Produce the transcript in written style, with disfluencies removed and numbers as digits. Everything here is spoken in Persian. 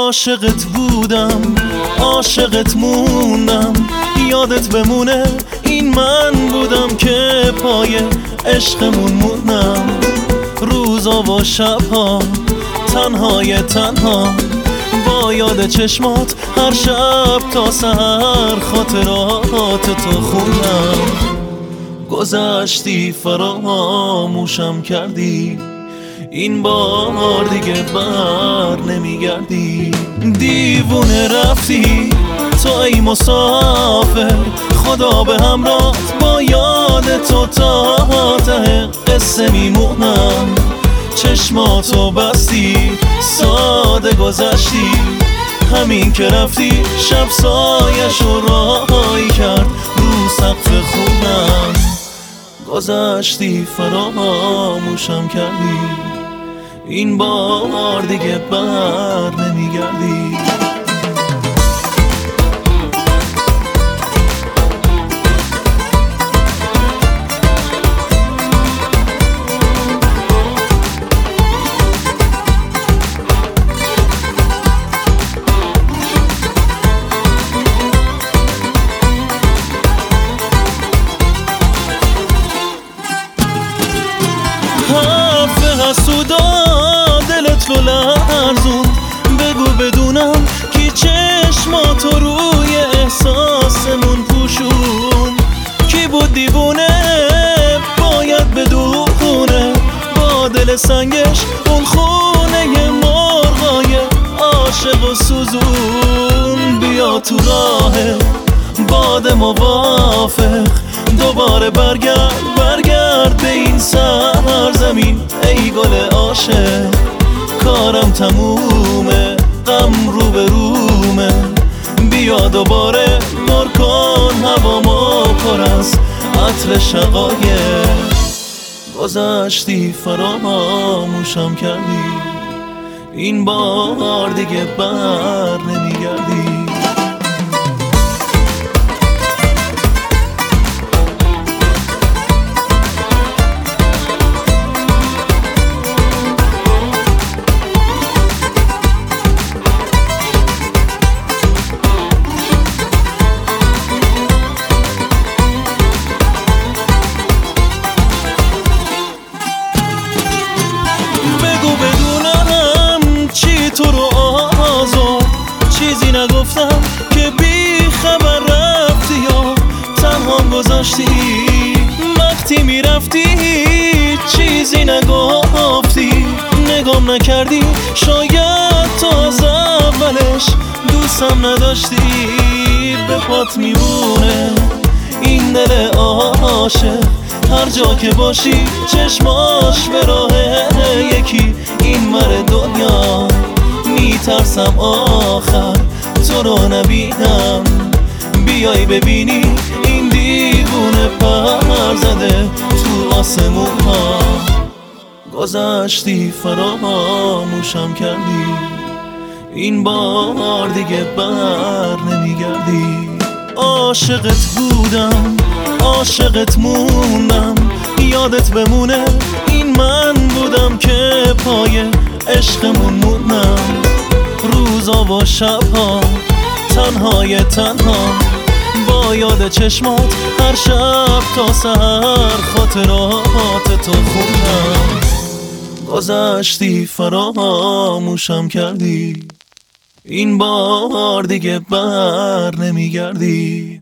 عاشقت بودم، عاشقت موندم، یادت بمونه این من بودم که پای عشقمون موندم. روزا و شبها تنهای تنها با یاد چشمات هر شب تا سحر خاطرات تو خوندم. گذشتی فراموشم کردی، این بار دیگه بر نمیگردی. دیوونه رفتی تو ای مسافر، خدا به همراه با یاد تو تا ته قصه میمونم. چشماتو بستی ساده گذشتی، همین که رفتی شب سایه‌شو راهی کرد رو سقف خونم. گذشتی فراموشم کردی، این بار دیگه بر نمیگردی. حرف حسودا دلت رو لرزون، بگو بدونم کی چشماتو روی احساسمون پوشون. کی بود دیوونه باید بدونه، با دل سنگش اون خونه مرغای عاشق و سوزون. بیا تو راه باد موافق، دوباره برگرد به این سرزمین ای گل عاشق. کارم تمومه، غم رو به رومه، بیا دوباره پر کن هوامو پر از عطر شقایق. گذشتی فراموشم کردی، این بار دیگه بر نمیگردی. تو رو آزار چیزی نگفتم که بی خبر رفتی یا تنهام گذاشتی. وقتی میرفتی چیزی نگفتی، نگام نکردی، شاید تو از اولش دوستم نداشتی. به پات میمونه این دل عاشق، هر جا که باشی چشماش به راه یکی این ور دنیا. میترسم آخر تو رو نبینم، بیای ببینی این دیوونه پر زده تو آسمون ها. گذشتی فراموشم کردی، این بار دیگه بر نمیگردی. عاشقت بودم، عاشقت موندم، یادت بمونه این من بودم که پای عشقمون موندم. روزا و شبها تنهای تنها با یاد چشمات هر شب تا سحر خاطرات تو خوندم. گذشتی فراموشم کردی، این بار دیگه بر نمیگردی.